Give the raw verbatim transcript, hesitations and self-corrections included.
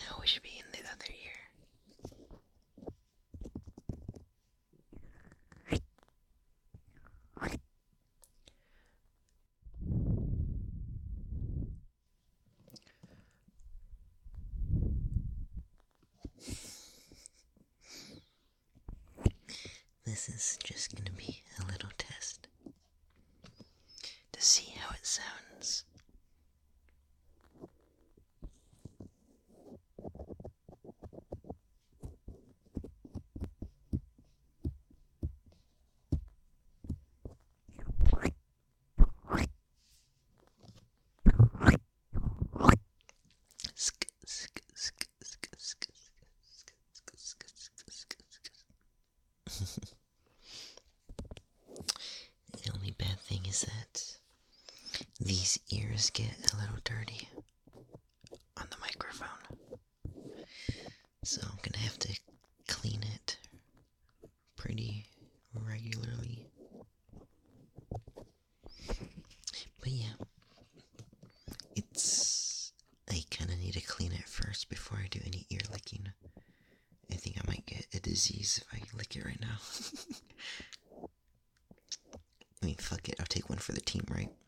now we should be in the other ear. This is just gonna be a little test to see how it sounds. The only bad thing is that these ears get a little dirty on the microphone. So I'm gonna have to clean it pretty regularly. But yeah, it's... I kinda need to clean it first before I do any ear licking. I think I might get a disease if I lick it right now. I mean, fuck it, I'll take one for the team, right?